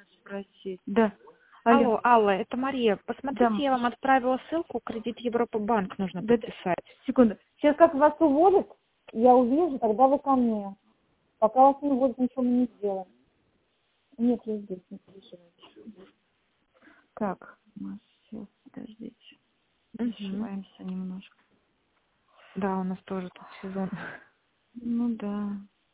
спросить. Да. Алло. Алло, Алла, это Мария. Да. Посмотрите, я вам отправила ссылку, кредит Европа Банк нужно Да, подписать. секунду. Сейчас как вас уволят, я увижу, тогда вы ко мне. Пока вас не уволят, ничего мы не сделаем. Нет, я здесь, не переживайте. Так, Маш, сейчас, подождите. Зашиваемся немножко. Да, у нас тоже тут сезон. Ну да.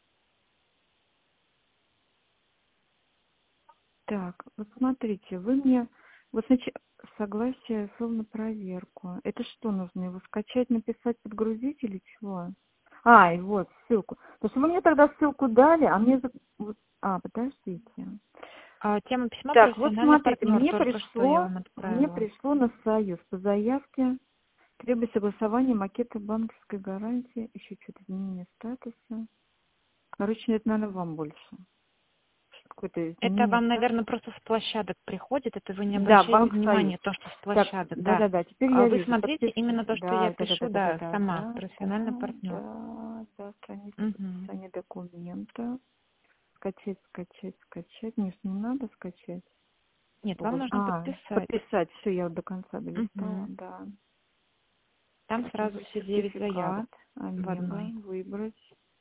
Так, вот смотрите, вы мне... Вот значит, согласие на проверку. Это что нужно? Его скачать, написать, подгрузить или чего? А, и вот ссылку. То есть вы мне тогда ссылку дали, а мне... подождите. Тема письма Так, вот профессиональный смотрите, партнер, только что я вам мне отправила. пришло на Союз по заявке, требует согласования макета банковской гарантии, еще что-то изменение статуса. Короче, это, наверное, вам больше. Какое-то Это изменение вам, наверное, статуса. просто с площадок приходит, это вы не Да, обращаете Банк Союз. внимания, то, что с Так, площадок, да. да-да-да, теперь А я вы вижу, смотрите именно то, что я да, пишу, да, сама, да, профессиональный партнер. да, страница Угу. подписания документа. Скачать. Нет, не надо скачать. Нет, вам нужно подписать. Подписать. Все, я вот до конца долистала, Угу. да. Там сразу все 9 заявок Сертификат, в Амеба, одной. выбрать.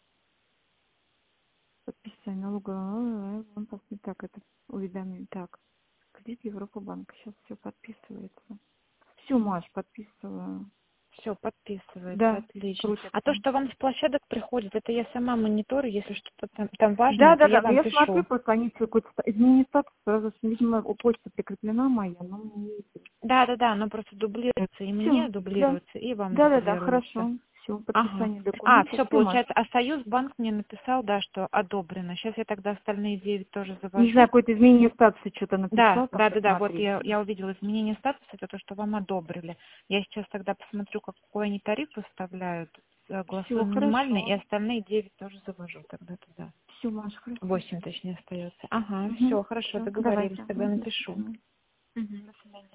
Подписание налогового, вам посмотреть. Так, это уведомление. Так, кредит Европа Банк. Сейчас все подписывается. Все, Маш, подписываю. Все, подписывается, Да, отлично. А то, крутится. что вам с площадок приходит, это я сама мониторю, если что-то там важное, Да, то да, я да, но вам я смотрю, пишу. просто они какой-то изменение статуса, сразу, видимо, почта прикреплена моя, но мне не видно. Да, оно просто дублируется, и Все, мне да. дублируется, и вам Да, да, да, дублируется. хорошо. Все, Ага. подписание документа, Все, все, Маш. получается, а Союзбанк мне написал, да, что одобрено. Сейчас я тогда остальные 9 тоже Не знаю, завожу. какое-то изменение статуса что-то написал, там Да, вот посмотрите. я увидела изменение статуса, это то, что вам одобрили. Я сейчас тогда посмотрю, какой они тариф выставляют, Все, голосую минимальный, и хорошо. остальные 9 тоже завожу тогда туда. Все, Маш, хорошо. 8 точнее остается. Ага, Угу. все, хорошо, Все, договорились, давайте. тогда До напишу. свидания. Мгм, до свидания.